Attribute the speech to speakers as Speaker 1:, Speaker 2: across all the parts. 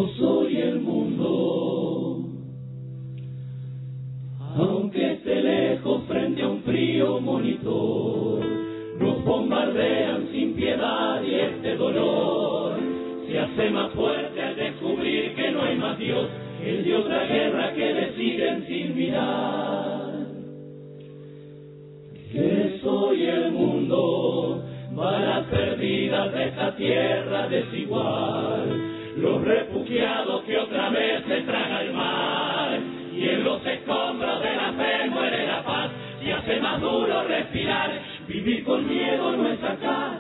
Speaker 1: Yo soy el mundo, aunque esté lejos frente a un frío monitor, nos bombardean sin piedad y este dolor se hace más fuerte al descubrir que no hay más Dios que el de otra guerra que deciden sin mirar. Que soy el mundo, balas perdidas de esta tierra desigual, los refugiados que otra vez se traga el mar, y en los escombros de la fe muere la paz, y hace más duro respirar, vivir con miedo no es acá,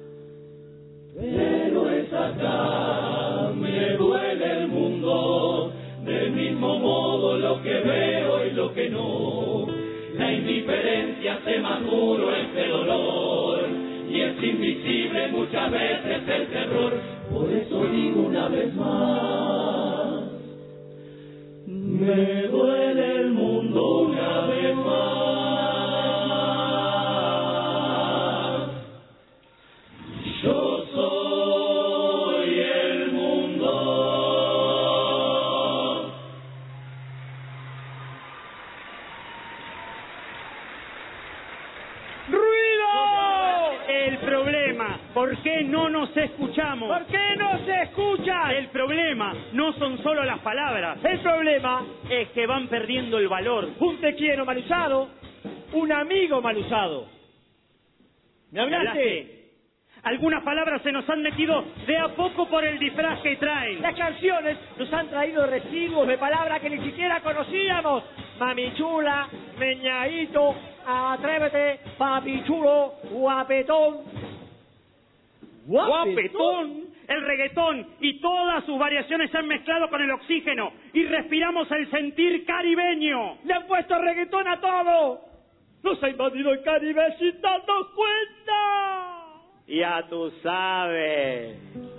Speaker 1: pero es acá, me duele el mundo, del mismo modo lo que veo y lo que no, la indiferencia hace más duro este dolor, y es invisible muchas veces el terror, por eso digo una vez más, me duele el mundo una vez más. Yo soy el mundo.
Speaker 2: El problema, ¿por qué no nos escuchamos?
Speaker 3: ¿Por qué no se escuchan?
Speaker 2: El problema no son solo las palabras.
Speaker 3: El problema
Speaker 2: Es que van perdiendo el valor.
Speaker 3: un te quiero mal usado, un amigo mal usado. ¿Me hablaste?
Speaker 2: Algunas palabras se nos han metido de a poco por el disfraz que traen.
Speaker 3: Las canciones nos han traído residuos de palabras que ni siquiera conocíamos. Mami chula, meñadito, atrévete, papi chulo, guapetón.
Speaker 2: Guapetón, el reggaetón y todas sus variaciones se han mezclado con el oxígeno y respiramos el sentir caribeño.
Speaker 3: Le han puesto reggaetón a todo. Nos ha invadido el Caribe sin darnos cuenta.
Speaker 2: Ya tú sabes.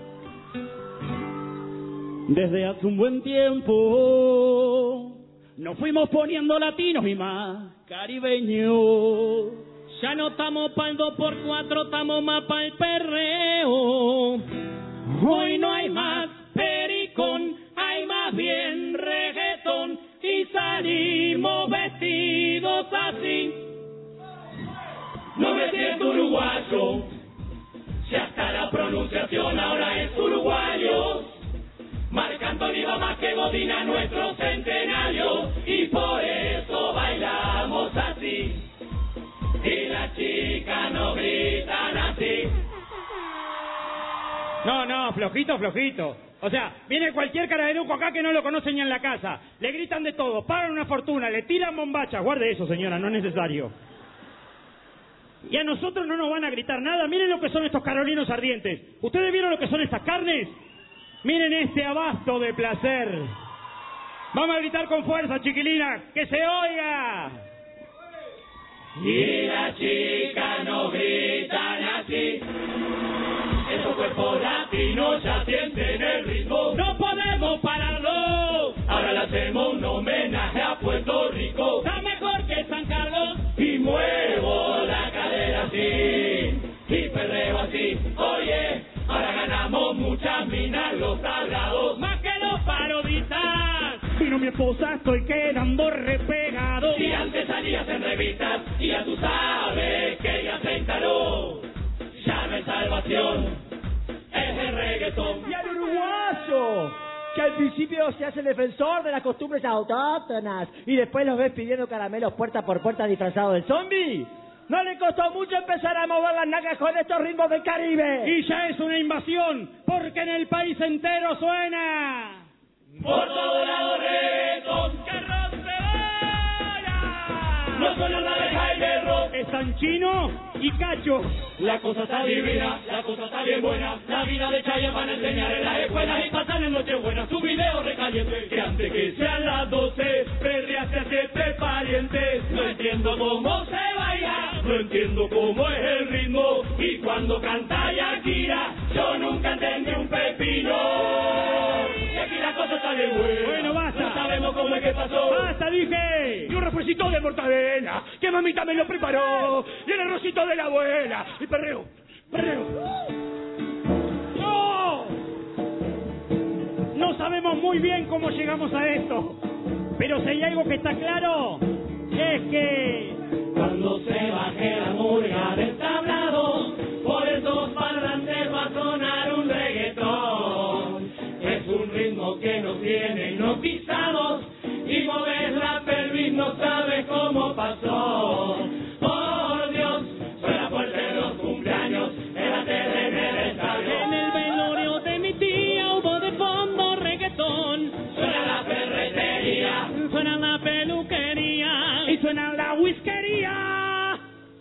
Speaker 4: Desde hace un buen tiempo nos fuimos poniendo latinos y más caribeños. Ya no estamos para el 2x4, estamos más para el perreo. Hoy no hay más pericón, hay más bien reggaetón y salimos vestidos así.
Speaker 1: No me siento uruguayo, si hasta la pronunciación ahora es uruguayo. Marc Anthony va más que Godina nuestro centenario, y por eso bailamos así, y las chicas nos gritan así.
Speaker 2: No, flojito, flojito. O sea, viene cualquier carabeluco acá que no lo conoce ni en la casa. Le gritan de todo, pagan una fortuna, le tiran bombachas. Guarde eso, señora, no es necesario. Y a nosotros no nos van a gritar nada. Miren lo que son estos carolinos ardientes. ¿Ustedes vieron lo que son estas carnes? Miren este abasto de placer. Vamos a gritar con fuerza, chiquilina, que se oiga.
Speaker 1: Y las chicas nos gritan así, esos cuerpos latinos ya sienten el ritmo.
Speaker 4: No podemos pararlo.
Speaker 1: Ahora le hacemos un homenaje a Puerto Rico.
Speaker 4: Está mejor que San Carlos.
Speaker 1: Y muevo la cadera así, y perreo así. Oye, ahora ganamos muchas minas los sagrados,
Speaker 4: Más que los parodistas. Vino mi esposa, estoy quedando repegado.
Speaker 1: Si antes salías en revistas, y ya tú sabes que ya se instaló. Ya no hay salvación, es el reggaetón.
Speaker 3: Y al uruguayo, que al principio se hace defensor de las costumbres autóctonas y después los ves pidiendo caramelos puerta por puerta disfrazado del zombie. No le costó mucho empezar a mover las nalgas con estos ritmos del Caribe.
Speaker 2: Y ya es una invasión, porque en el país entero suena.
Speaker 1: Por todo lado reggaetón,
Speaker 2: ¡Que rompebola!
Speaker 1: no solo la de Jaime Ross.
Speaker 2: Es Sanchino y Cacho.
Speaker 1: La cosa está divina, la cosa está bien buena. La vida de Chayanne van a enseñar en las escuelas y pasan en Nochebuena su video recaliente. Que antes que sean las 12, perreaste a 7 parientes. No entiendo cómo se baila, no entiendo cómo es el ritmo. Y cuando canta Shakira, yo nunca entendí un pepino. Y aquí la cosa está de buena.
Speaker 2: Bueno, basta.
Speaker 1: No sabemos cómo es que pasó.
Speaker 2: ¡Basta, dije!
Speaker 3: Y un refrescito de mortadela, que mamita me lo preparó. Y el arrocito de la abuela. Y perreo, perreo.
Speaker 2: ¡No! No sabemos muy bien cómo llegamos a esto. Pero si hay algo que está claro, es que
Speaker 1: cuando se baje la murga del tablado, por esos parlantes va a sonar un reggaetón. Es un ritmo que nos tiene hipnotizados y mover la pelvis no sabe cómo pasó. Por Dios, suena fuerte los cumpleaños en la tele en el estadio.
Speaker 4: En el velorio de mi tía hubo de fondo reggaetón.
Speaker 1: Suena la ferretería,
Speaker 4: Suena la peluquería
Speaker 2: y suena la whiskería.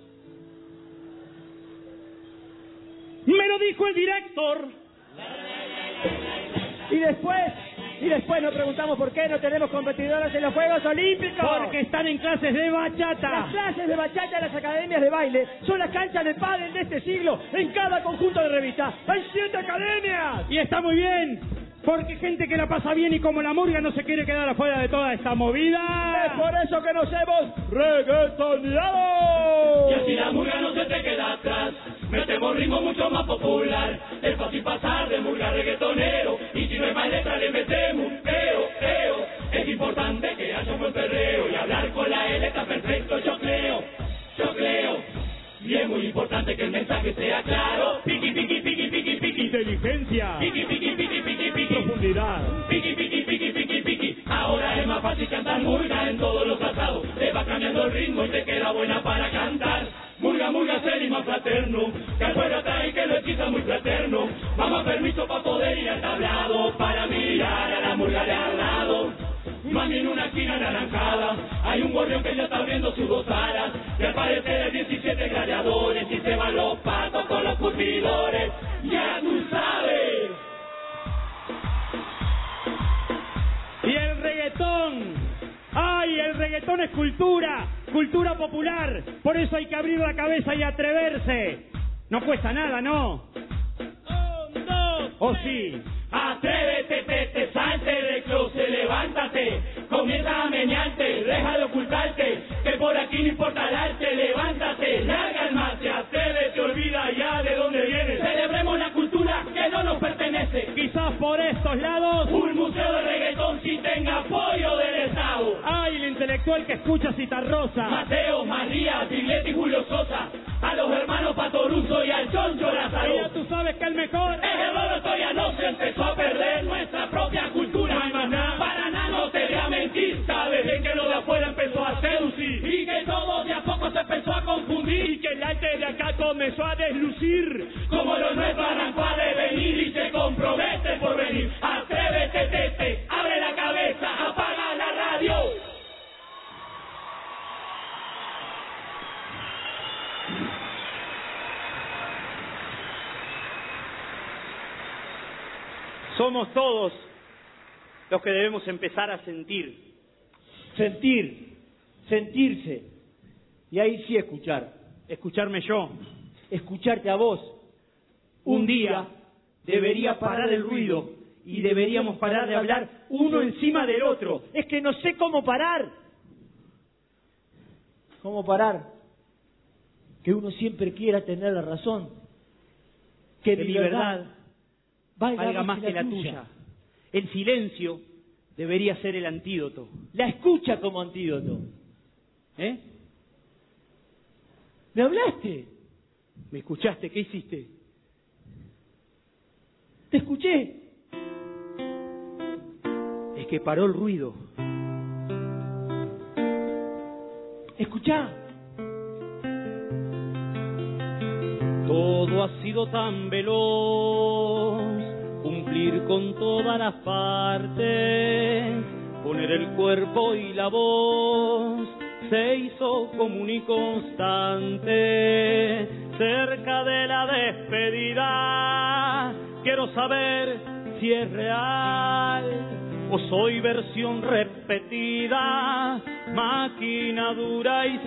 Speaker 2: Me lo dijo el director.
Speaker 3: Y después nos preguntamos por qué no tenemos competidores en los Juegos Olímpicos.
Speaker 2: Porque están en clases de bachata.
Speaker 3: Las clases de bachata en las academias de baile son las canchas de pádel de este siglo. En cada conjunto de revistas hay 7 academias.
Speaker 2: Y está muy bien, porque gente que la pasa bien y como la murga no se quiere quedar afuera de toda esta movida.
Speaker 3: Es por eso que nos hemos reggaetoneado.
Speaker 1: y así la murga no se te queda atrás. Metemos ritmo mucho más popular, es fácil pasar de murga a reggaetonero, y si no hay más letra le metemos un eo. Es importante que haya un buen perreo, y hablar con la L está perfecto, yo creo. Y es muy importante que el mensaje sea claro. Piqui, piqui, piqui, piqui, piqui.
Speaker 2: Inteligencia.
Speaker 1: Piqui, piqui, piqui, piqui, piqui.
Speaker 2: Profundidad.
Speaker 1: Piqui, piqui, piqui, piqui, piqui. Ahora es más fácil cantar murga en todos los asados. Te va cambiando el ritmo y te queda buena para cantar. Murga, murga, ser y más fraterno, que afuera trae que lo hechiza muy fraterno. Mamá, permiso para poder ir al tablado, para mirar a la murga de al lado. Mami, en una esquina anaranjada hay un gorrión que ya está abriendo sus 2 alas. Y al parecer 17 gladiadores y se van los patos con los curtidores. Ya tú sabes.
Speaker 2: Y el reggaetón. ¡Ay, el reggaetón es cultura! Cultura popular. Por eso hay que abrir la cabeza y atreverse. No cuesta nada, ¿no? ¿O sí?
Speaker 1: Atrévete, te salte del closet, levántate, comienza a menearte, deja de ocultarte, que por aquí no importa el arte, levántate, larga el mate, atrévete, olvida ya de dónde vienes, celebremos la cultura que no nos pertenece,
Speaker 2: Quizás por estos lados.
Speaker 1: un museo de reggaetón si tenga apoyo del Estado.
Speaker 2: ¡Ay, el intelectual que escucha Citarrosa!
Speaker 1: Mateo, María, Biglietti y Julio Sosa, a los hermanos Patoruso y al Choncho Lázaro.
Speaker 2: Ya tú sabes que el mejor.
Speaker 1: El Roberto ya no se empezó a perder nuestra propia cultura. No hay más nada, para nada, no te voy a mentir. Sabes bien que lo de afuera empezó a seducir y que todo de a poco se empezó a confundir y que el arte de acá comenzó a deslucir. Como lo nuestro arrancó a devenir y se compromete por venir. Atrévete, tete, abre la cabeza, apaga la radio.
Speaker 2: Somos todos los que debemos empezar a sentir.
Speaker 3: Sentirse. Y ahí sí escuchar.
Speaker 2: Escucharme yo.
Speaker 3: Escucharte a vos.
Speaker 2: Un día debería parar el ruido y deberíamos parar de hablar uno encima del otro.
Speaker 3: Es que no sé cómo parar. ¿Cómo parar? Que uno siempre quiera tener la razón. Que
Speaker 2: mi verdad valga más que la tuya. El silencio debería ser el antídoto.
Speaker 3: La escucha como antídoto.
Speaker 2: ¿Eh?
Speaker 3: ¿Me hablaste?
Speaker 2: ¿Me escuchaste? ¿Qué hiciste?
Speaker 3: Te escuché.
Speaker 2: Es que paró el ruido.
Speaker 3: Escuchá.
Speaker 4: Todo ha sido tan veloz, cumplir con todas las partes, poner el cuerpo y la voz, se hizo común y constante, cerca de la despedida, quiero saber si es real o soy versión repetida, máquina dura y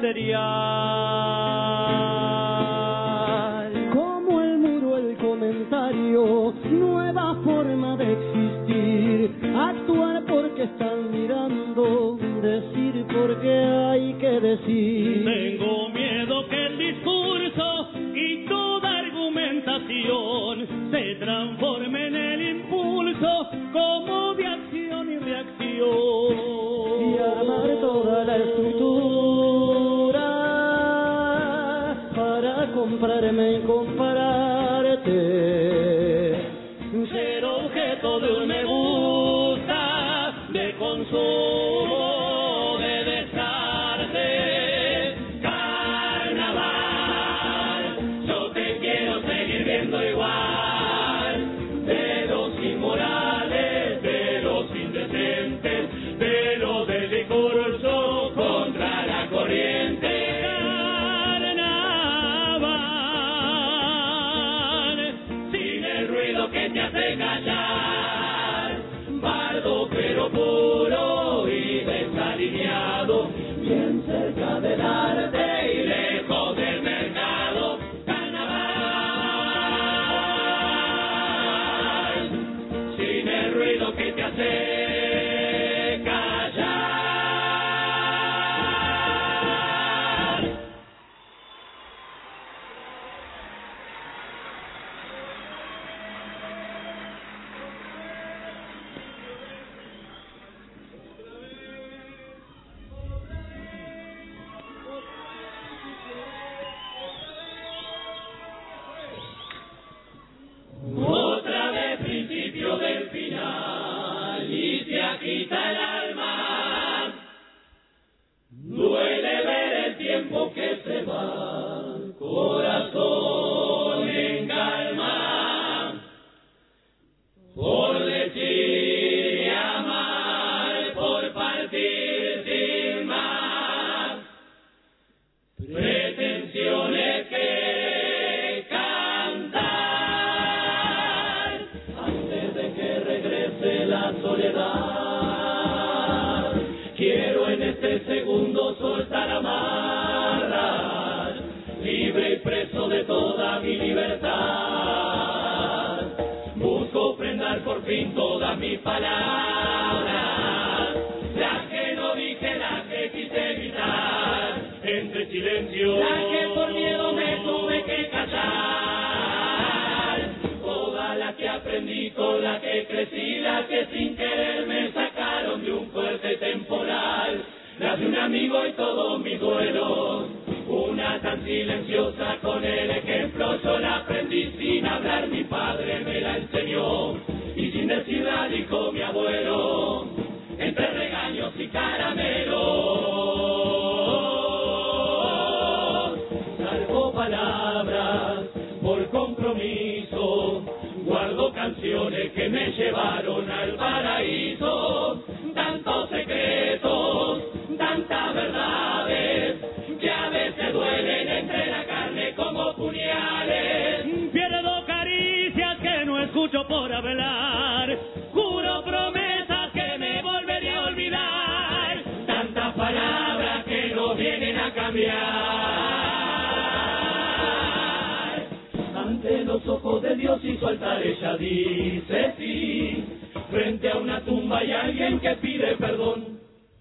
Speaker 4: serial.
Speaker 5: Como el muro, el comentario, nueva forma de existir, actuar porque están mirando, decir porque hay que decir.
Speaker 4: Tengo miedo que el discurso y toda argumentación se transforme en el impulso como de acción
Speaker 5: comprarme y compararte, ser objeto de un me gusta, de consumo, de descarte. Carnaval, yo te quiero seguir viendo igual, de los inmorales, de los indecentes, de los del discurso contra la corriente. Que te hace callar, bardo pero puro y desalineado, bien cerca del arte y lejos del mercado. Carnaval, sin el ruido que te hace callar. Del final y se agita el alma, duele ver el tiempo que se va, corazón en calma, por decir y amar, por partir sin más, pretensiones que cantar, antes de que regrese la soledad. Quiero en este segundo soltar amarras, libre y preso de toda mi libertad. Busco prendar por fin todas mis palabras, las que no dije, las que quise evitar, entre silencio, las que por miedo me tuve que callar. Todas las que aprendí, con las que crecí, las que sin querer me sacaron de un fuerte temporal, las de un amigo y todos mis duelos. Una tan silenciosa con el ejemplo, yo la aprendí sin hablar, mi padre me la enseñó, y sin decirla dijo mi abuelo, entre regaños y caramelos. Salvo palabras por compromiso, guardo canciones que me llevaron al paraíso, tantos secretos, tantas verdades, que a veces duelen entre la carne como puñales.
Speaker 4: Pierdo caricias que no escucho por hablar, juro promesas que me volveré a olvidar,
Speaker 1: tantas palabras que no vienen a cambiar. Ante los ojos de Dios y su altar ella dice sí, frente a una tumba hay alguien que pide perdón.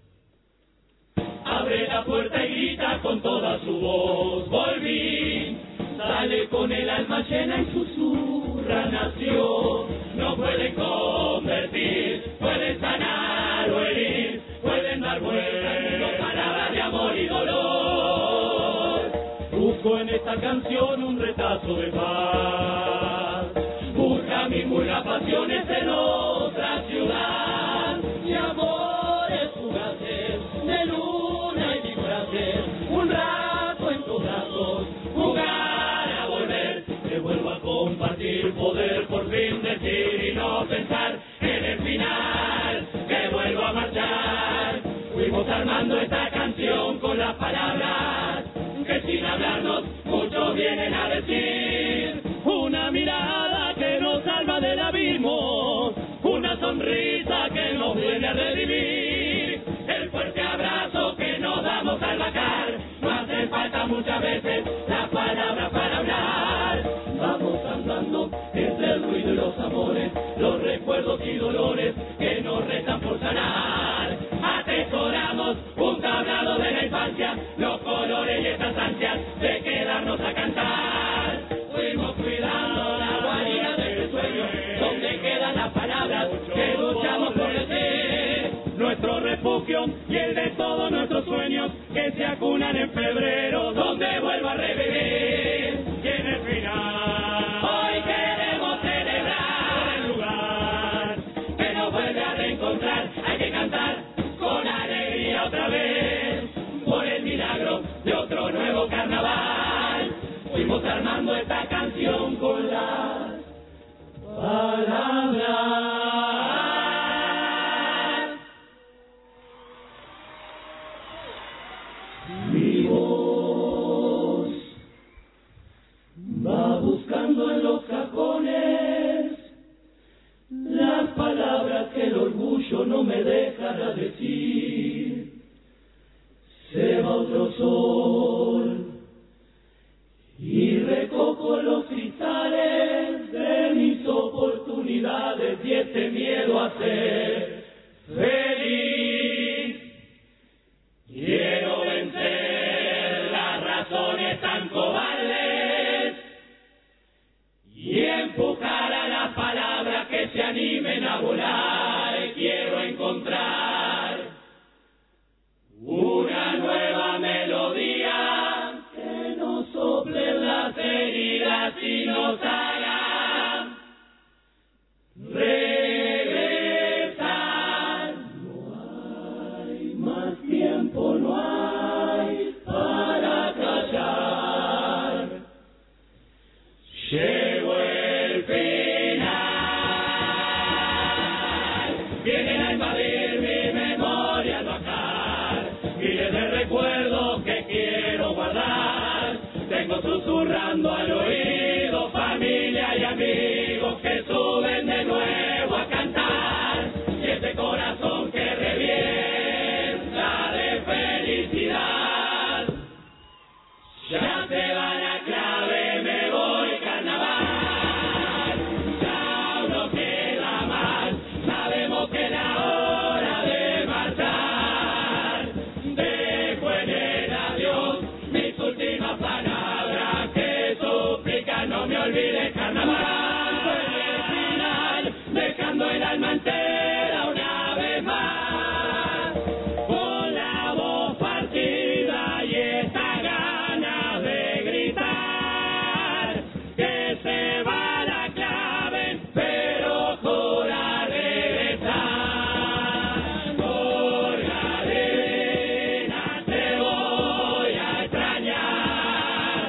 Speaker 1: Abre la puerta y grita con toda su voz, volví. Sale con el alma llena y susurra, nació. No pueden convertir, pueden sanar o herir, pueden dar vueltas, palabras de amor y dolor. Busco en esta canción un retazo de paz, busca mi pura pasiones en otra ciudad, y amores fugaces de luna y disfraces, un rato en tus brazos, jugar a volver, te vuelvo a compartir, poder por fin decir y no pensar en el final, que vuelvo a marchar. Fuimos armando esta canción con las palabras que sin hablarnos muchos vienen a decir.
Speaker 4: Una mirada que nos salva del abismo, una sonrisa que nos viene a revivir,
Speaker 1: el fuerte abrazo que nos damos al bajar. No hace falta muchas veces la palabra para hablar. Vamos andando entre el ruido y los amores, los recuerdos y dolores que nos restan por sanar. Atesoramos un tablado de la infancia, los colores y estas ansias de quedarnos a cantar. Fuimos cuidando la guarida de este sueño, donde quedan las palabras que luchamos por decir. Nuestro refugio y el de todos nuestros sueños que se acunan en febrero, donde vuelvo a revivir. encontrar, hay que cantar con alegría otra vez, por el milagro de otro nuevo carnaval. Fuimos armando esta canción con las palabras. Mi voz va buscando en los cajones las palabras que el orgullo no me dejará decir. Se va otro sol y recojo los cristales de mis oportunidades y este miedo a ser feliz. Quiero vencer las razones tan cobardes y empujar a las palabras que se animen a volar. Quiero encontrar una nueva melodía que nos sople las heridas y nos haga regresar. No hay más tiempo, no hay para callar. Llegó el final. Vienen a invadir mi memoria al bajar. Miles de recuerdos que quiero guardar. Tengo susurrando al oído familia y amigos que suben de nuevo a cantar. Y este corazón que revienta de felicidad. Ya se va la clave, me voy carnaval. Ya no queda más, sabemos que es la hora de marchar. Dejo en el adiós mis últimas palabras que suplican no me olvides carnaval. Fue el final, dejando el alma entera una vez más. Con la voz partida y esta gana de gritar que se va la clave, pero jura regresar. Por cadena te voy a extrañar.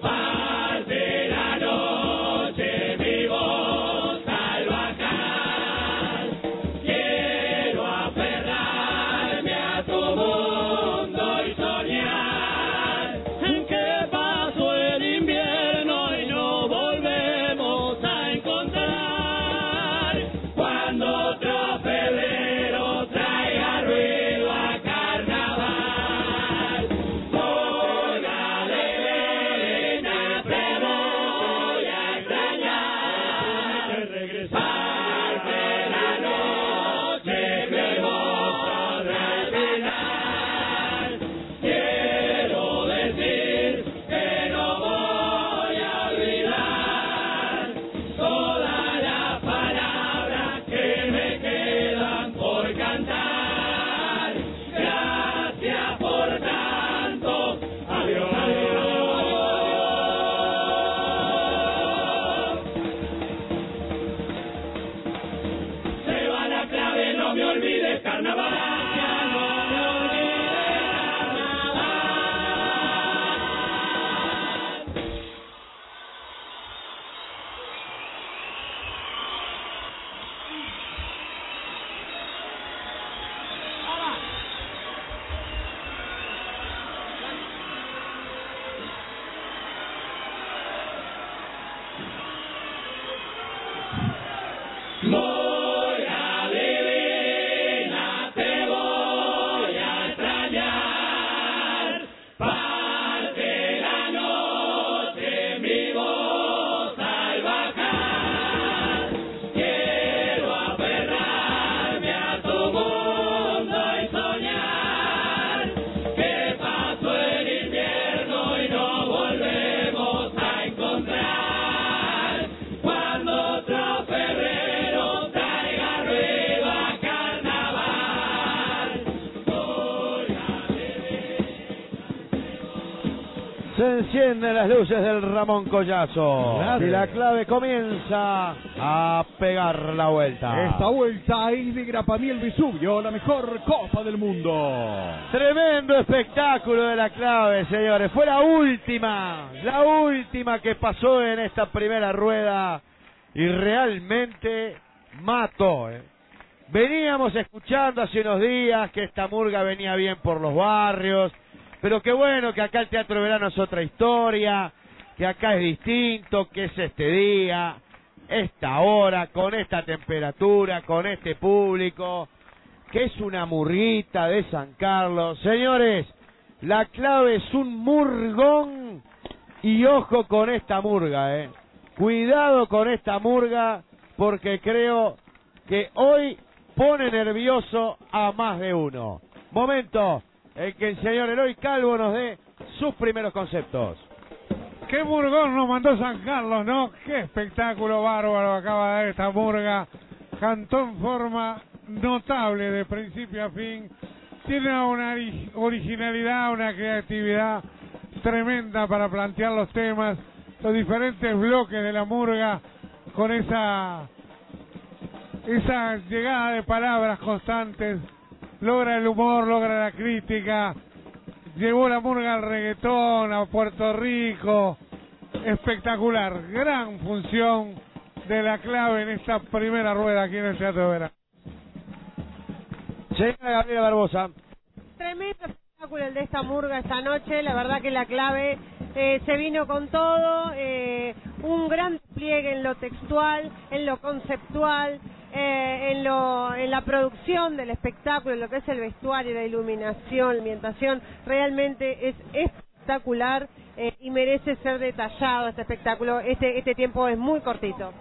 Speaker 1: Parte la noche mi voz al bajar. Quiero aferrarme a tu mundo y soñar en que pasó el invierno y no volvemos a encontrar. Cuando otro febrero traiga ruido a carnaval. Por cadena te voy a extrañar. Parte la noche mi voz podrá llegar. Quiero decir que no voy a olvidar todas las palabras que me quedan por cantar. Gracias por tanto. Adiós, adiós. Se va la clave, no me olvides carnaval. No me olvides carnaval. Voy a divina, te voy
Speaker 6: Se encienden las luces del Ramón Collazo y la clave comienza a pegar la vuelta.
Speaker 7: Esta vuelta es de Grapamiel Vesubio, la mejor copa del mundo.
Speaker 6: Tremendo espectáculo de la clave, señores. Fue la última que pasó en esta primera rueda y realmente mató. Veníamos escuchando hace unos días que esta murga venía bien por los barrios, pero qué bueno que acá el Teatro Verano es otra historia, que acá es distinto, que es este día, esta hora, con esta temperatura, con este público, que es una murguita de San Carlos. Señores, la clave es un murgón y ojo con esta murga, Cuidado con esta murga porque creo que hoy pone nervioso a más de uno. Momento en que el señor Eloy Calvo nos dé sus primeros conceptos.
Speaker 8: Qué murgón nos mandó San Carlos, ¿no? Qué espectáculo bárbaro acaba de dar esta murga. Cantó en forma notable de principio a fin. Tiene una originalidad, una creatividad tremenda para plantear los temas, los diferentes bloques de la murga, con esa llegada de palabras constantes. Logra el humor, logra la crítica, llevó la murga al reggaetón, a Puerto Rico. Espectacular, gran función de la clave en esta primera rueda aquí en el Teatro Verano.
Speaker 6: Señora Gabriela Barbosa.
Speaker 9: Tremendo espectáculo el de esta murga esta noche, la verdad que la clave se vino con todo, un gran despliegue en lo textual, en lo conceptual, en la producción del espectáculo, en lo que es el vestuario, la iluminación, la ambientación, realmente es espectacular y merece ser detallado este espectáculo. Este tiempo es muy cortito.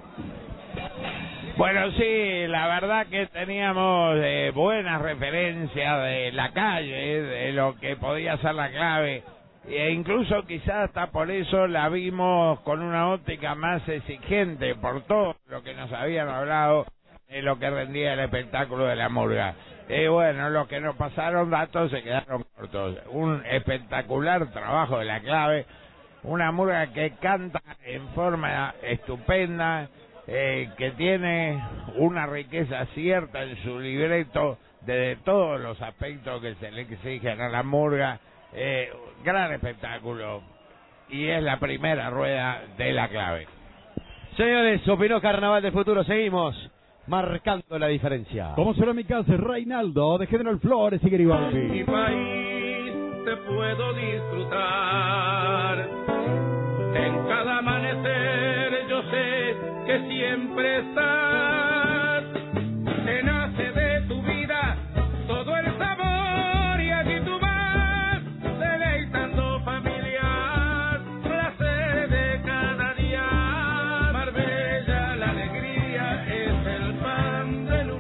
Speaker 10: Bueno, sí, la verdad que teníamos buenas referencias de la calle, de lo que podía ser la clave, e incluso quizás hasta por eso la vimos con una óptica más exigente por todo lo que nos habían hablado de lo que rendía el espectáculo de la murga. Bueno, los que nos pasaron datos se quedaron cortos. Un espectacular trabajo de la clave, una murga que canta en forma estupenda, que tiene una riqueza cierta en su libreto de todos los aspectos que se le exigen a la murga. Gran espectáculo y es la primera rueda de la clave.
Speaker 6: Señores, opinó Carnaval del Futuro, seguimos marcando la diferencia.
Speaker 7: Como será mi casa, Reinaldo de General Flores y Garibaldi.
Speaker 11: Mi país te puedo disfrutar. En cada amanecer yo sé que siempre estás. Te nace de tu vida todo el sabor y allí tú vas deleitando familias, placer de cada día. Marbella, la alegría es el pan del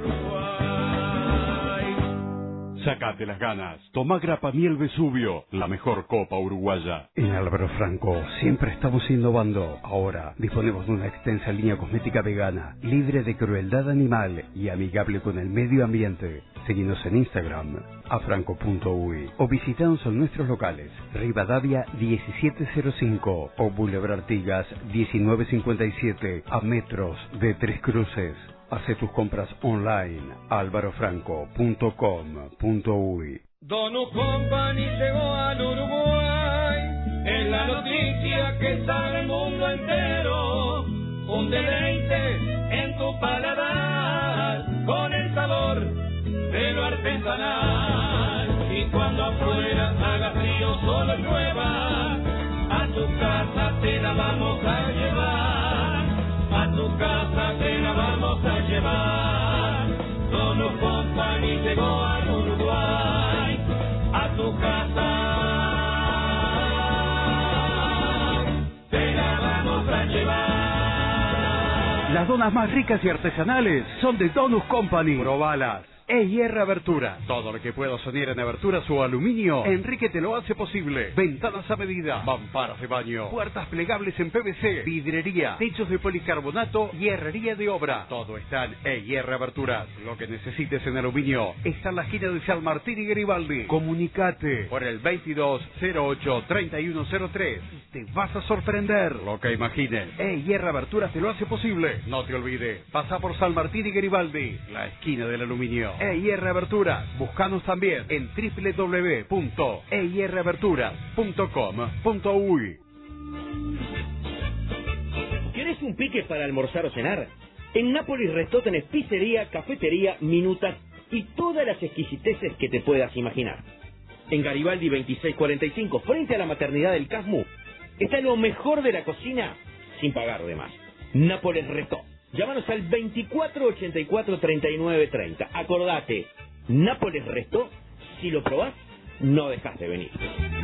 Speaker 11: Uruguay.
Speaker 12: Sácate las ganas. Toma Grapamiel Vesubio, la mejor copa uruguaya.
Speaker 13: En Álvaro Franco siempre estamos innovando. Ahora disponemos de una extensa línea cosmética vegana, libre de crueldad animal y amigable con el medio ambiente. Seguinos en Instagram, afranco.uy, o visitanos en nuestros locales, Rivadavia 1705 o Boulevard Artigas 1957, a metros de Tres Cruces. Hace tus compras online, alvarofranco.com.uy.
Speaker 11: Donut Company llegó al Uruguay, es la noticia que sale el mundo entero. Un deleite en tu paladar, con el sabor de lo artesanal. Y cuando afuera haga frío, solo llueva, a tu casa te la vamos a llevar. A tu casa te la vamos a llevar. Donut Company llegó al Uruguay, a tu casa te la vamos a llevar.
Speaker 13: Las donas más ricas y artesanales son de Donut Company. Probalas. EIR Abertura. Todo lo que puedas soñar en aberturas o aluminio, Enrique te lo hace posible. Ventanas a medida, mamparas de baño, puertas plegables en PVC, vidrería, techos de policarbonato y herrería de obra. Todo está en EIR Aberturas. Lo que necesites en aluminio está en la esquina de San Martín y Garibaldi. Comunicate por el 2208-3103. Te vas a sorprender lo que imagines. EIR Aberturas te lo hace posible. No te olvides, pasa por San Martín y Garibaldi, la esquina del aluminio. EIR Aberturas. Búscanos también en www.eiraberturas.com.uy.
Speaker 14: ¿Querés un pique para almorzar o cenar? En Nápoles Restó tenés pizzería, cafetería, minutas y todas las exquisiteces que te puedas imaginar. En Garibaldi 2645, frente a la maternidad del Casmu, está lo mejor de la cocina sin pagar de más. Nápoles Restó. Llámanos al 2484-3930. Acordate, Nápoles Restó, si lo probás, no dejas de venir.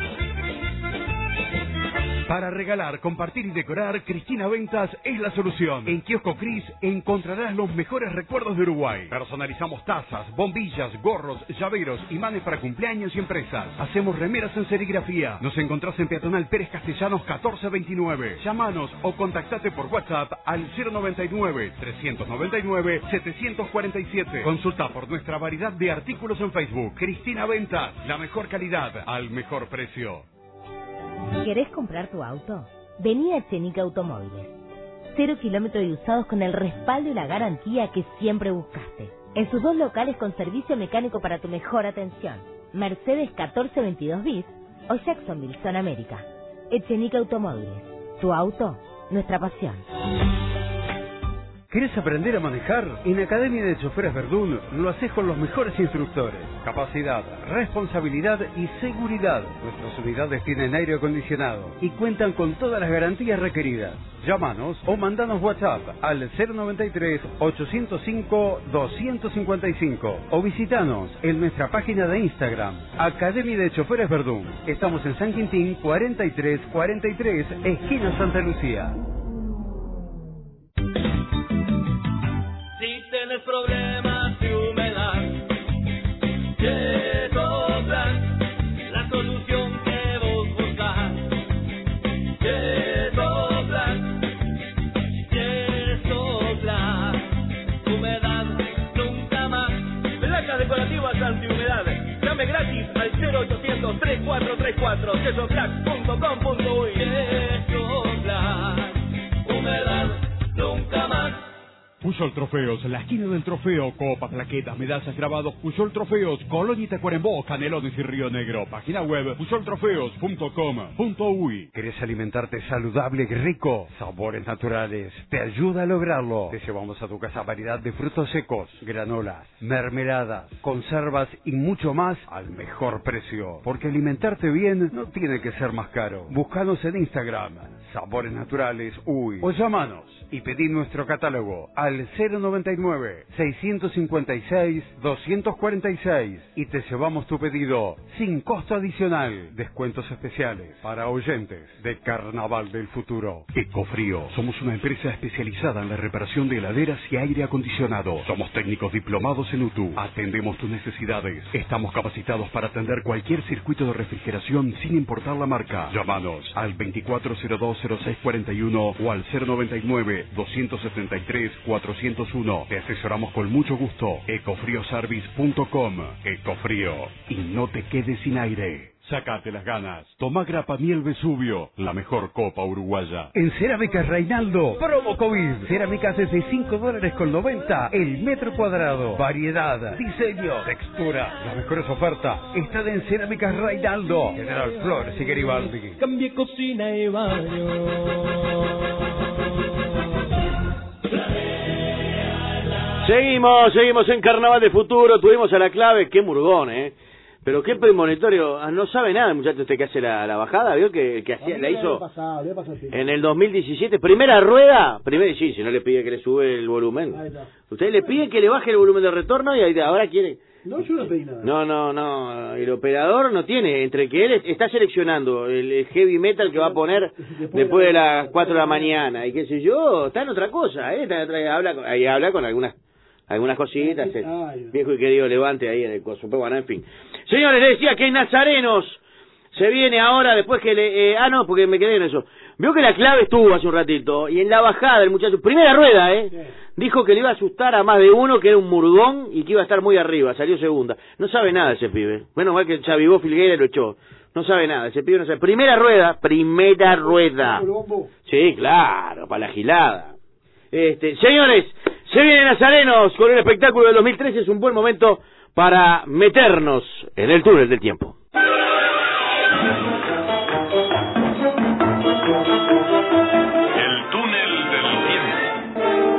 Speaker 13: Para regalar, compartir y decorar, Cristina Ventas es la solución. En Kiosco Cris encontrarás los mejores recuerdos de Uruguay. Personalizamos tazas, bombillas, gorros, llaveros, imanes para cumpleaños y empresas. Hacemos remeras en serigrafía. Nos encontrás en Peatonal Pérez Castellanos 1429. Llámanos o contactate por WhatsApp al 099-399-747. Consulta por nuestra variedad de artículos en Facebook. Cristina Ventas, la mejor calidad al mejor precio.
Speaker 15: ¿Querés comprar tu auto? Vení a Echenique Automóviles. 0 kilómetros y usados con el respaldo y la garantía que siempre buscaste. En sus 2 locales con servicio mecánico para tu mejor atención. Mercedes 1422 bis o Jacksonville, Zona América. Echenique Automóviles. Tu auto, nuestra pasión.
Speaker 13: ¿Querés aprender a manejar? En Academia de Choferes Verdún lo haces con los mejores instructores. Capacidad, responsabilidad y seguridad. Nuestras unidades tienen aire acondicionado y cuentan con todas las garantías requeridas. Llámanos o mandanos WhatsApp al 093-805-255 o visitanos en nuestra página de Instagram, Academia de Choferes Verdún. Estamos en San Quintín 4343, esquina Santa Lucía.
Speaker 11: Si tienes problemas de humedad, Yesoplan, la solución que vos buscás. Yesoplan, Yesoplan, humedad nunca más. Placas decorativas antihumedad. Llame gratis al 0800-3434, yesoplan.com.uy. Yesoplan, humedad nunca más.
Speaker 7: Puyol Trofeos, la esquina del trofeo, copas, plaquetas, medallas, grabados, Puyol Trofeos, Colonia y Tacuarembó, Canelones y Río Negro. Página web puyoltrofeos.com.uy.
Speaker 13: ¿Querés alimentarte saludable y rico? Sabores Naturales te ayuda a lograrlo. Te llevamos a tu casa variedad de frutos secos, granolas, mermeladas, conservas y mucho más al mejor precio. Porque alimentarte bien no tiene que ser más caro. Búscanos en Instagram, Sabores Naturales Uy, o llámanos y pedí nuestro catálogo al 099-656-246 y te llevamos tu pedido sin costo adicional. Descuentos especiales para oyentes de Carnaval del Futuro. Ecofrío. Somos una empresa especializada en la reparación de heladeras y aire acondicionado. Somos técnicos diplomados en UTU. Atendemos tus necesidades. Estamos capacitados para atender cualquier circuito de refrigeración sin importar la marca. Llámanos al 2402-0641 o al 099-273-401. Te asesoramos con mucho gusto. Ecofrioservice.com. Ecofrío. Y no te quedes sin aire.
Speaker 12: Sácate las ganas. Toma Grapa Miel Vesubio, la mejor copa uruguaya.
Speaker 13: En Cerámicas Reinaldo, promo COVID. Cerámicas desde $5.90 el metro cuadrado. Variedad, diseño, textura. Las mejores ofertas están en Cerámicas Reinaldo, General Flores y Garibaldi.
Speaker 5: Cambie cocina y baño.
Speaker 16: Seguimos en Carnaval de Futuro. Tuvimos a la clave, qué murgón, pero qué premonitorio. No sabe nada el muchacho este que hace la bajada. Vio que hacía, la hizo en el 2017. Primera rueda, sí, si no le pide que le sube el volumen. Usted le pide que le baje el volumen de retorno y ahora quiere.
Speaker 17: No, yo no pedí nada.
Speaker 16: No, el operador no tiene, entre que él está seleccionando el heavy metal que va a poner después de las 4 de la mañana y qué sé yo, está en otra cosa, habla con algunas algunas cositas, viejo y querido Levante ahí en el coso, pero bueno, en fin. Señores, les decía que Nazarenos se viene ahora, después que le... no, porque me quedé en eso. Vio que la clave estuvo hace un ratito, y en la bajada el muchacho, primera rueda, dijo que le iba a asustar a más de uno, que era un murgón, y que iba a estar muy arriba, salió segunda. No sabe nada ese pibe. Menos mal que se avivó Filgueira y lo echó. No sabe nada, ese pibe no sabe. Primera rueda. Sí, claro, para la gilada. Señores, se vienen Nazarenos con el espectáculo del 2013, es un buen momento para meternos en el túnel del tiempo.
Speaker 12: El túnel del tiempo.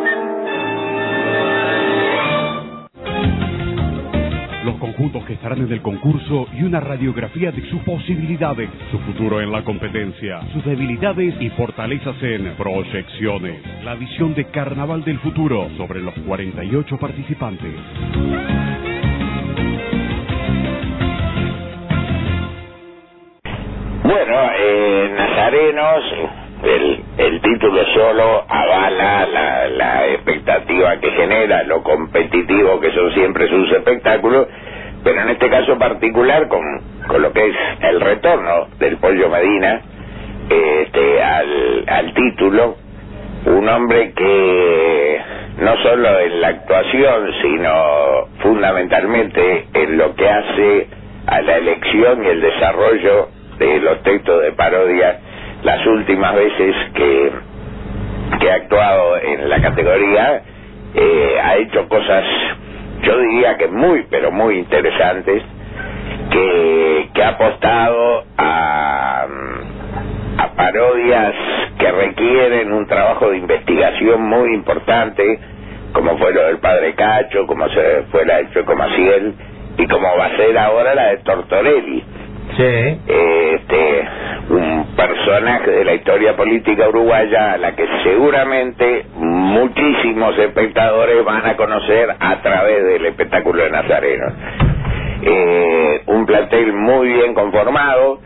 Speaker 12: Los conjuntos que estarán en el concurso y una radiografía de sus posibilidades, su futuro en la competencia, sus debilidades y fortalezas en proyecciones. La visión de Carnaval del Futuro sobre los 48 participantes.
Speaker 10: Bueno, Nazarenos, el título solo avala la expectativa que genera, lo competitivo que son siempre sus espectáculos, pero en este caso particular con lo que es el retorno del Pollo Medina al título, un hombre que no solo en la actuación, sino fundamentalmente en lo que hace a la elección y el desarrollo de los textos de parodia, las últimas veces que ha actuado en la categoría, ha hecho cosas, yo diría que muy, pero muy interesantes, que ha apostado a parodias que requieren un trabajo de investigación muy importante, como fue lo del Padre Cacho, como fue la del Chueco Maciel, y como va a ser ahora la de Tortorelli. Sí. Un personaje de la historia política uruguaya a la que seguramente muchísimos espectadores van a conocer a través del espectáculo de Nazarenos. Un plantel muy bien conformado,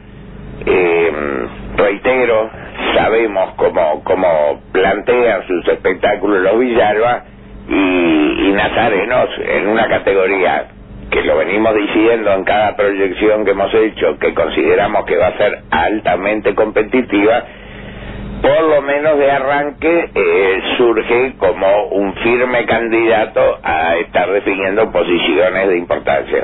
Speaker 10: reitero, sabemos cómo plantean sus espectáculos los Villalba, y Nazarenos en una categoría que lo venimos diciendo en cada proyección que hemos hecho, que consideramos que va a ser altamente competitiva, por lo menos de arranque surge como un firme candidato a estar definiendo posiciones de importancia.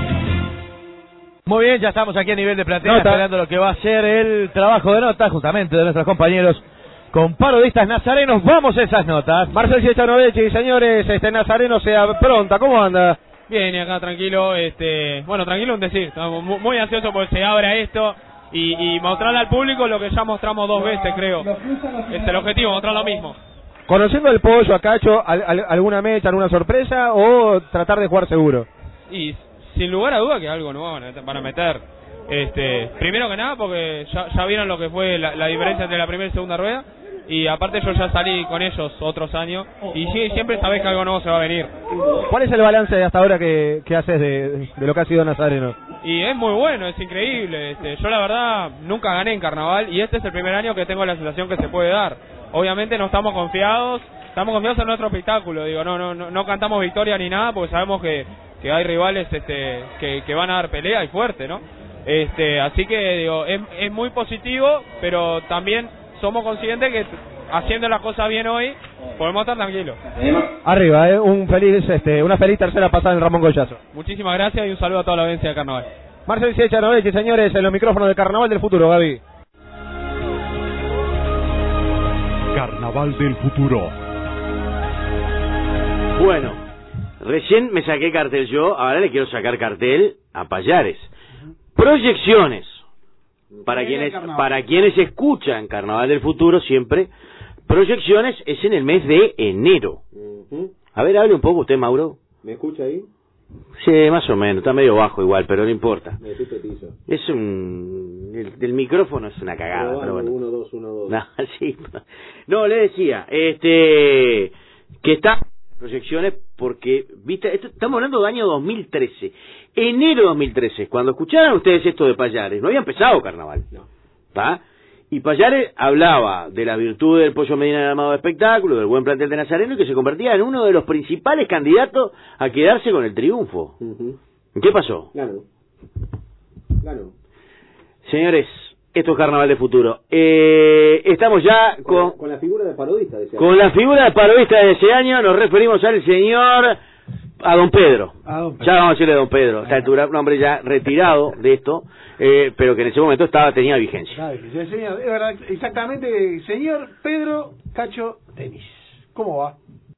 Speaker 6: Muy bien, ya estamos aquí a nivel de platea esperando lo que va a ser el trabajo de nota justamente de nuestros compañeros con parodistas nazarenos. Vamos a esas notas. Marcel Ciechanovechi, señores, Nazareno se apronta, ¿cómo anda?
Speaker 17: Bien, y acá tranquilo, bueno, tranquilo un decir, estamos muy ansiosos porque se abra esto y mostrarle al público lo que ya mostramos 2 veces, creo. El objetivo, mostrar lo mismo.
Speaker 6: Conociendo el Pollo, a Cacho, ¿alguna mecha, alguna sorpresa o tratar de jugar seguro?
Speaker 17: Y sin lugar a duda que algo nuevo van a meter. Primero que nada porque ya vieron lo que fue la diferencia entre la primera y segunda rueda. Y aparte yo ya salí con ellos otros años y siempre sabés que algo nuevo se va a venir.
Speaker 6: ¿Cuál es el balance de hasta ahora que haces de lo que ha sido Nazareno?
Speaker 17: Y es muy bueno, es increíble. Yo la verdad nunca gané en carnaval y este es el primer año que tengo la sensación que se puede dar. Obviamente no estamos confiados en nuestro espectáculo. Digo, no cantamos victoria ni nada porque sabemos que hay rivales que van a dar pelea y fuerte, ¿no? Así que digo, es muy positivo, pero también somos conscientes que haciendo las cosas bien hoy podemos estar tranquilos.
Speaker 6: Arriba, una feliz tercera pasada en Ramón Goyazo.
Speaker 17: Muchísimas gracias y un saludo a toda la audiencia de Carnaval.
Speaker 6: Marcel Ciechanovechi, señores, en los micrófonos de Carnaval del Futuro, Gaby.
Speaker 12: Carnaval del Futuro.
Speaker 16: Bueno, recién me saqué cartel yo, ahora le quiero sacar cartel a Payares. Proyecciones. Para quienes escuchan Carnaval del Futuro siempre, proyecciones es en el mes de enero. A ver, hable un poco usted, Mauro.
Speaker 18: ¿Me escucha ahí?
Speaker 16: Sí, más o menos, está medio bajo igual, pero no importa. Es el micrófono es una cagada, pero bueno.
Speaker 18: 1, 2, 1, 2.
Speaker 16: No, sí. No, le decía, que está proyecciones porque, viste, estamos hablando del año 2013. Enero 2013, cuando escucharan ustedes esto de Payares, no había empezado Carnaval. ¿Va? Y Payares hablaba de la virtud del Pollo Medina del Amado Espectáculo, del buen plantel de Nazareno, y que se convertía en uno de los principales candidatos a quedarse con el triunfo. ¿Qué pasó?
Speaker 18: Ganó.
Speaker 16: Señores, esto es Carnaval de Futuro. Estamos ya
Speaker 18: con la figura de parodista de ese año.
Speaker 16: Con la figura de parodista de ese año nos referimos al señor... A don Pedro. Ya vamos a decirle a don Pedro. A esta altura, un hombre ya retirado de esto, pero que en ese momento tenía vigencia.
Speaker 19: Señor, es verdad, exactamente, señor Pedro Cacho Tenis. ¿Cómo va?